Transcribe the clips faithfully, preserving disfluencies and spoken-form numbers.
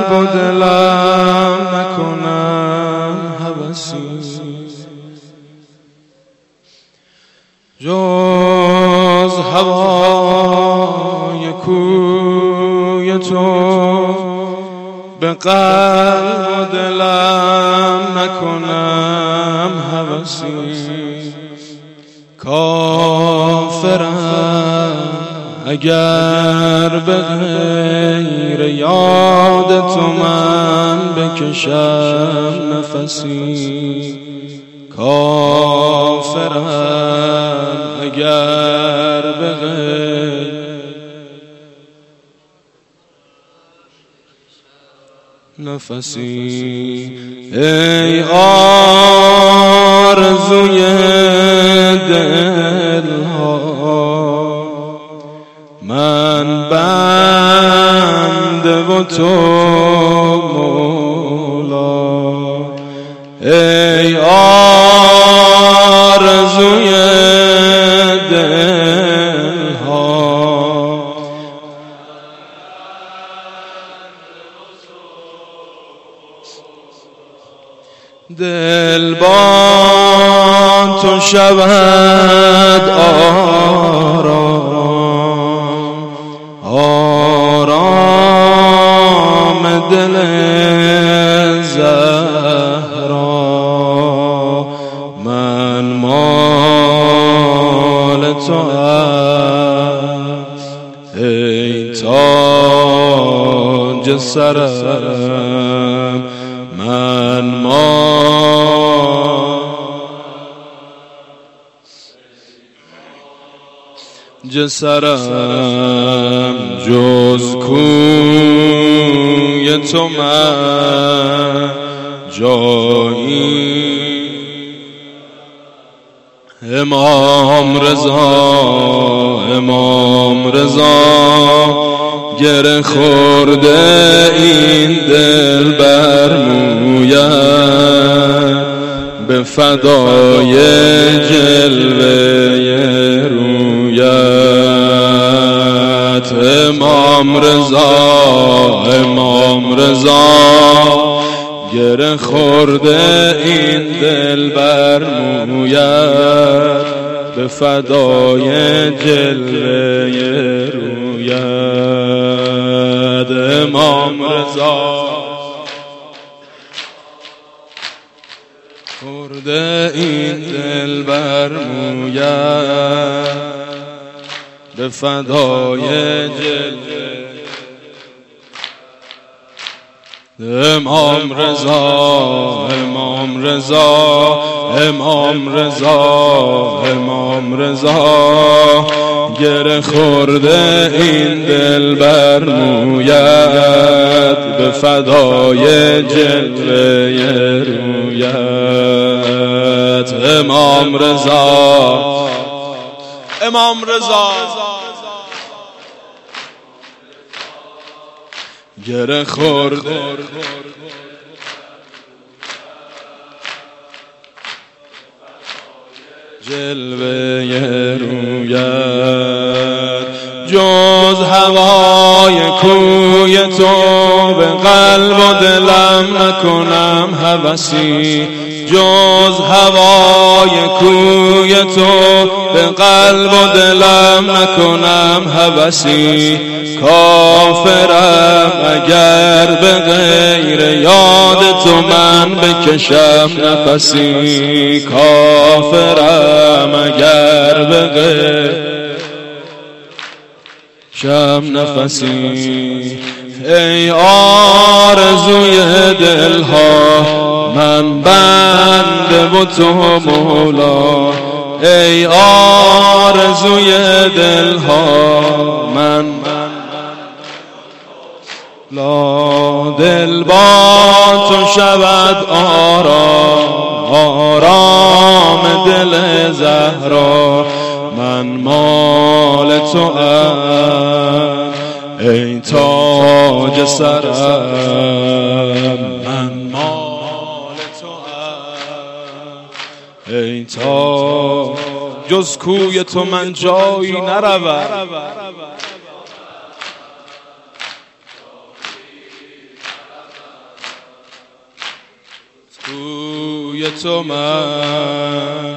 قلب و دلم نکنم هوسی جز هوای کوی تو، به قلب و دلم نکنم هوسی. کافرم اگر به غیر یاد تو من بکشم نفسی. کافرم اگر به غیر نفسی. ای آرزوی دلها، من بنده و تو مولا. ای آرزوی دلها، دل با تو شود آرام، آرام دل زهرا. من مال تو است ای تاج سرم، من مال جسرم. جز کوی تو من جایی. امام رضا امام رضا گره خورده این دل بر مویت، به فدای جلوه رویت. امام رضا امام رضا گره خورده این دل بر مویت، به فدای جلوه رویت. امام رضا خورده این دل بر مویت، به فدای جلوه. امام رضا امام رضا امام رضا امام رضا گره خورده این دل بر مویت، به فدای جلوه رویت. امام رضا امام رضا گره خورده جلوه رویت. جز هوای کوی تو، به قلب و دلم نکنم هوسی. جز هوای کوی تو، به قلب و دلم نکنم هوسی. کافرم اگر به غیر یاد تو من بکشم نفسی. کافرم اگر به غیر شم نفسی. ای آرزوی دلها، من بنده و تو مولا. ای آرزوی دلها، من لا دل با تو شود آرام، آرام دل زهرا. من مال تو ام ای تاج سرم، من مال تو ام ای تاج. جز کوی تو من جایی نروم، تو من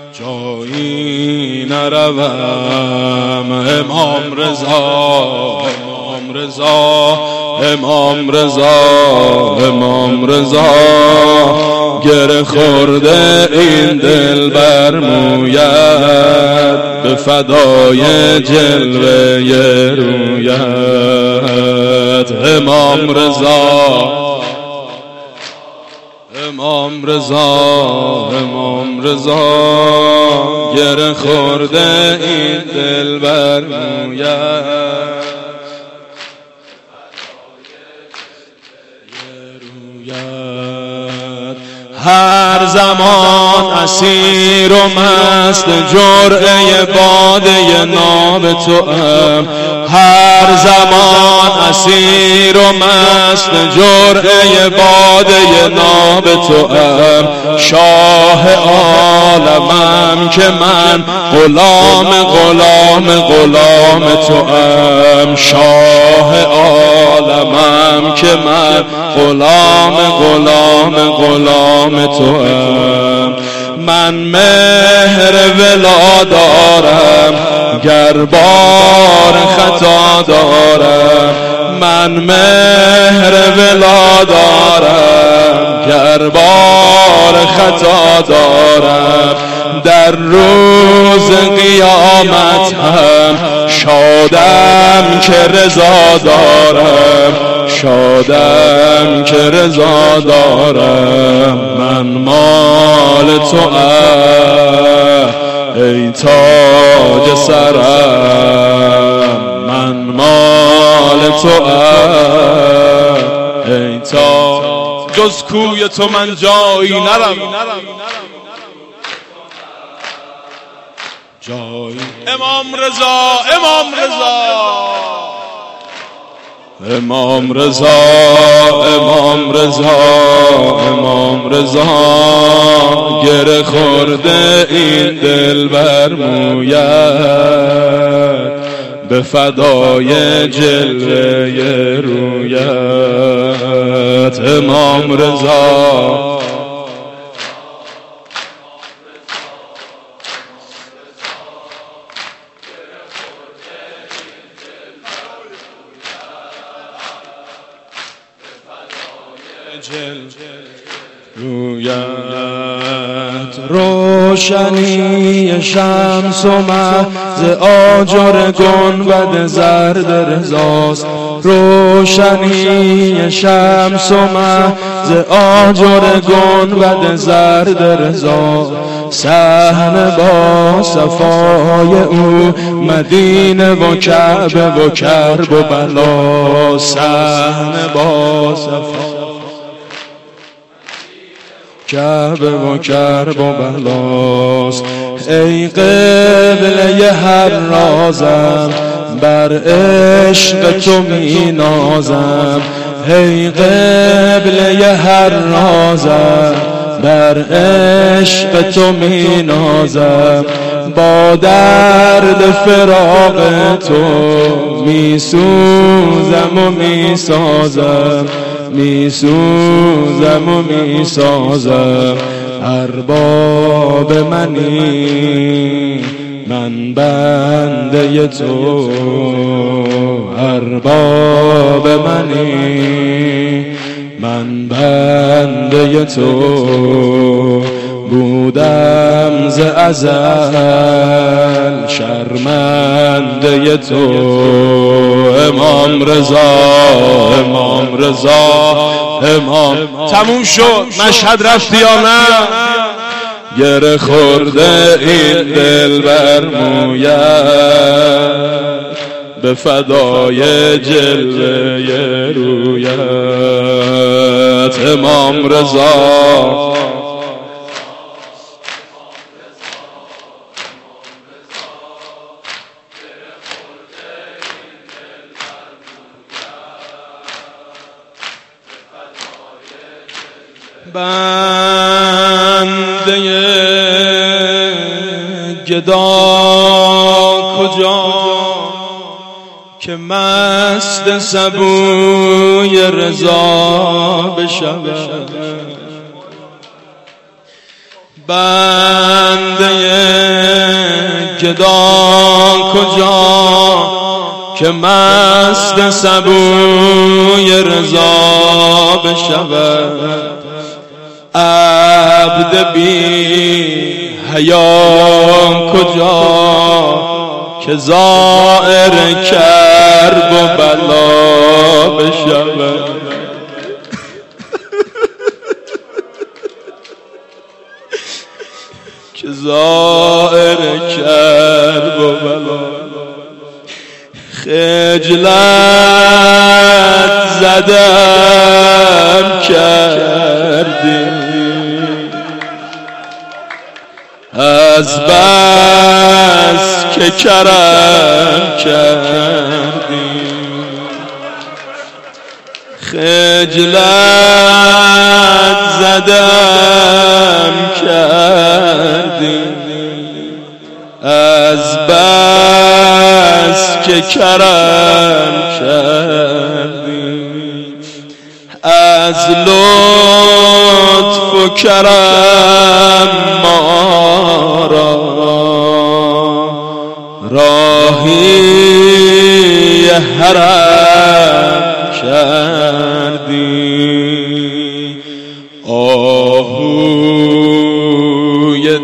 جایی نروم. امام رضا امام رضا امام رضا امام رضا گره خورده این دل بر مویت به فدای جلوه رویت. امام رضا امام رضا امام رضا گره خورده این دل بر مویت. هر زمان اسیر و مست جرعه باده ناب توام. هر زمان اسیر و مست جرعه باده ناب توام. شاه عالمم که من غلام غلام غلام توام. شاه عالمم که من غلام غلام غلام توام. من مهر ولا دارم گر بار خطا دارم. من مهر ولا دارم گر بار خطا دارم. در روز قیامت هم شادم که رضا دارم. شادم که رضا دارم. من مال توام ای تاج سرم. من مال توام ای تاج. جز کوی تو من جایی نرم. جایی امام رضا امام رضا امام رضا امام رضا امام رضا گره خورده این دل بر مویت به فدای جلوه رویت. امام رضا رویت. روشنی شمس و مه ز آجر گنبد زرد رضاست. روشنی شمس و مه ز آجر گنبد زرد رضا. صحن با صفای او مدینه و کعبه و کرب و بلا. صحن با صفای کعبه و کرب و بلاست. ای قبله هر رازم بر عشق تو می نازم. ای قبله هر رازم بر عشق تو می نازم. با درد فراق تو می سوزم و می سازم. می سوزم و می سازم. ارباب منی من بنده تو. ارباب منی من بنده تو. بودم ز ازل شرمنده تو. امام رضا امام رضا امام. تموم شد. مشهد رفتی یا نه؟ گره خورده این دل بر مویت به فدای جلوه رویت. امام رضا بنده گدا کجا که مست سبوی رضا بشود. بنده گدا کجا که مست سبوی رضا بشود، عبد بی حیا کجا که زائر کرب و بلا بشود. که زائر کرب و بلا. خجلت زدم کردی از بس که کرم کردی، خجلت زدم کردی از بس که کرم کردی، از لطف و کرم ما را راهی حرم کردی. آهوی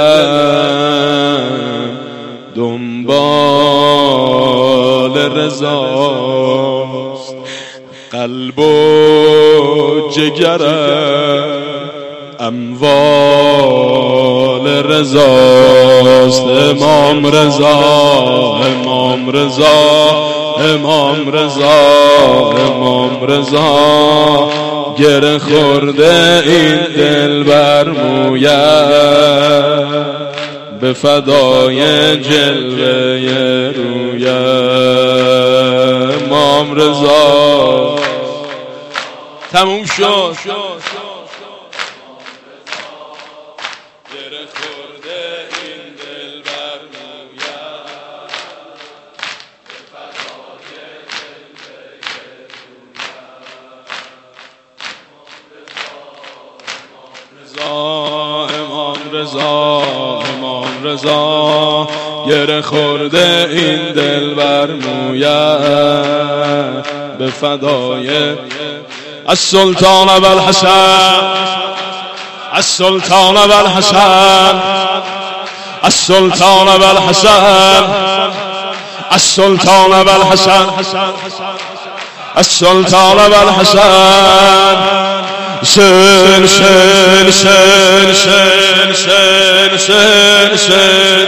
دلم دنبال رضاست، قلب و جگرم اموال رضاست. امام رضا، امام رضا، امام رضا، امام رضا، گره خورده این دل بر مویت به فدای جلوه رویت. امام رضا تموم شد. گره خورده این دل بر مویت به فدای جلوه رویت. امام رضا، امام رضا، گره خورده این دل بر مویت به فدای السلطان ابوالحسن، السلطان ابوالحسن، السلطان ابوالحسن، السلطان ابوالحسن، السلطان ابوالحسن. سن سن سن سن سن سن سن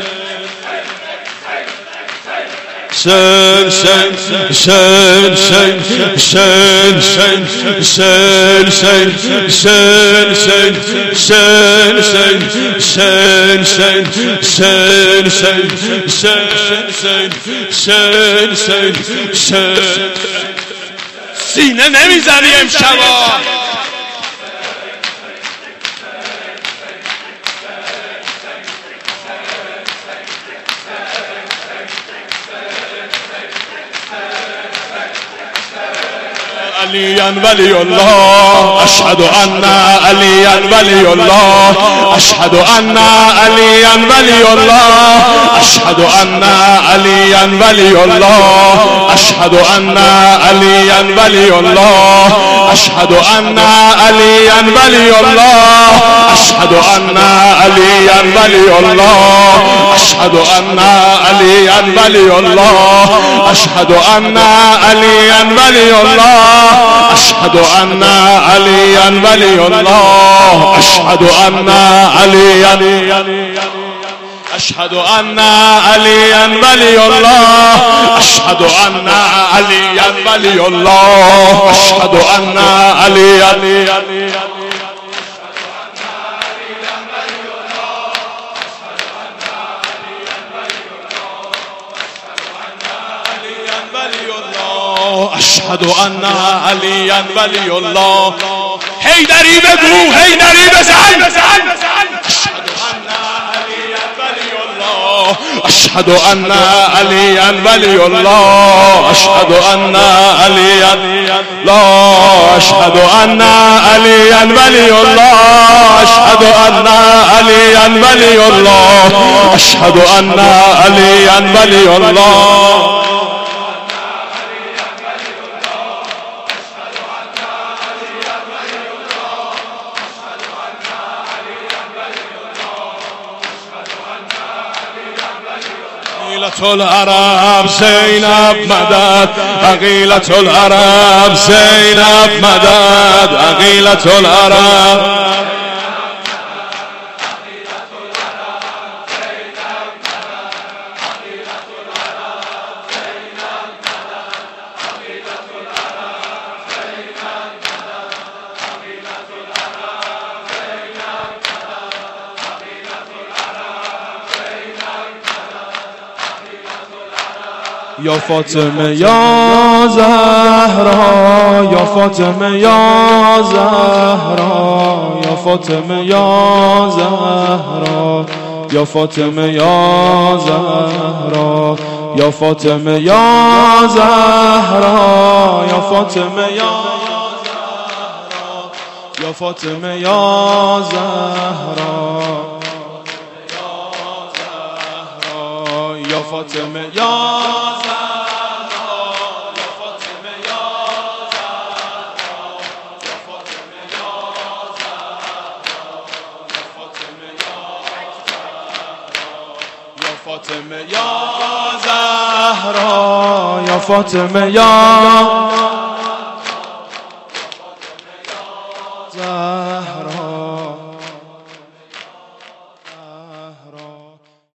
Sen sen sen sen sen sen sen sen sen sen sen sen sen sen sen sen sen sen سینه نمیزنی امشبا عليا ولي الله أشهد أن عليا ولي الله أشهد أن عليا ولي الله أشهد أن عليا ولي الله أشهد أن عليا ولي الله أشهد أن عليا ولي الله أشهد أن عليا ولي الله أشهد أن عليا ولي الله أشهد أن عليا ولي الله أشهد أن عليا ولي الله أشهد أن عليا أشهد أن عليا ولي الله أشهد أن عليا ولي الله أشهد أن عليا أشهد أن عليا ولي الله حيدري بگو حيدري بزن أشهد أن عليا ولي الله أشهد أن عليا لا أشهد أن عليا ولي الله أشهد أن ولی الله اشهد ان علی ولی الله عقیلة العرب زینب مدد عقیلة العرب زینب مدد عقیلة العرب یا فاطمه یا زهرا یا فاطمه یا زهرا یا فاطمه یا زهرا یا فاطمه یا زهرا یا فاطمه یا زهرا یا فاطمه یا زهرا یا فاطمه یا زهرا یا فاطمه یا فاطمه یا زهرا یا فاطمه یا